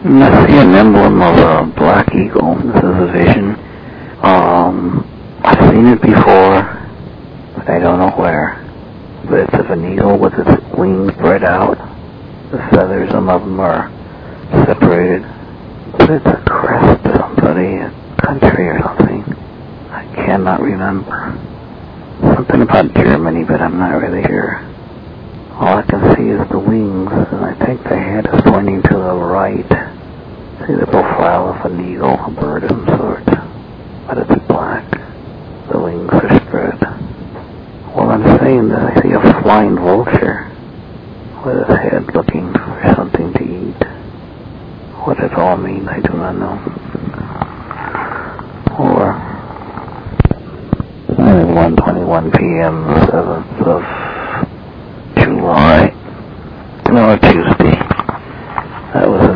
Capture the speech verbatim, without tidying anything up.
And I see an emblem of a black eagle. This is a vision. Um, I've seen it before, but I don't know where. But it's of an eagle with its wings spread out. The feathers, some of them are separated. But it's a crest of somebody, a country or something. I cannot remember. Something about Germany, but I'm not really sure. All I can see is the wings, and I think the head is pointing to the right. See the profile of an eagle, a bird of some sort. But it's black. The wings are spread. Well, I'm saying that I see a flying vulture with its head looking for something to eat. What it all means, I do not know. Or one twenty-one p.m., seventh of July. No, Tuesday. That was